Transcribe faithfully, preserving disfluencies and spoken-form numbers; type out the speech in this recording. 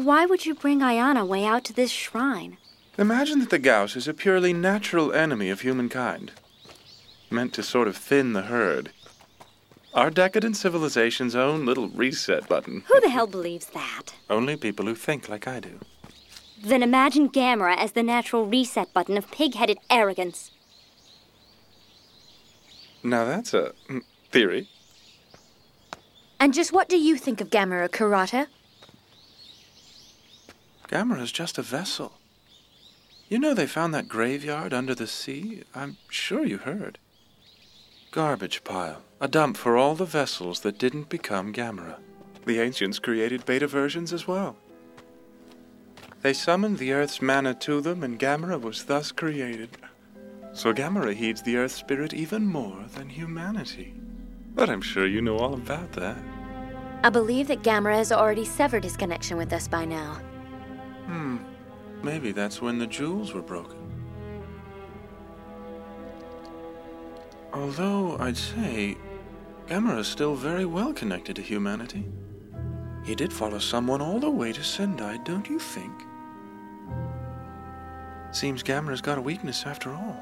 why would you bring Ayana way out to this shrine? Imagine that the Gauss is a purely natural enemy of humankind, meant to sort of thin the herd. Our decadent civilization's own little reset button. Who the hell believes that? Only people who think like I do. Then imagine Gamera as the natural reset button of pig-headed arrogance. Now that's a mm, theory. And just what do you think of Gamera, Kurata? Gamera's just a vessel. You know they found that graveyard under the sea? I'm sure you heard. Garbage pile. A dump for all the vessels that didn't become Gamera. The ancients created beta versions as well. They summoned the Earth's mana to them, and Gamera was thus created. So Gamera heeds the Earth spirit even more than humanity. But I'm sure you know all about that. I believe that Gamera has already severed his connection with us by now. Hmm. Maybe that's when the jewels were broken. Although, I'd say, Gamera's still very well connected to humanity. He did follow someone all the way to Sendai, don't you think? Seems Gamera's got a weakness after all.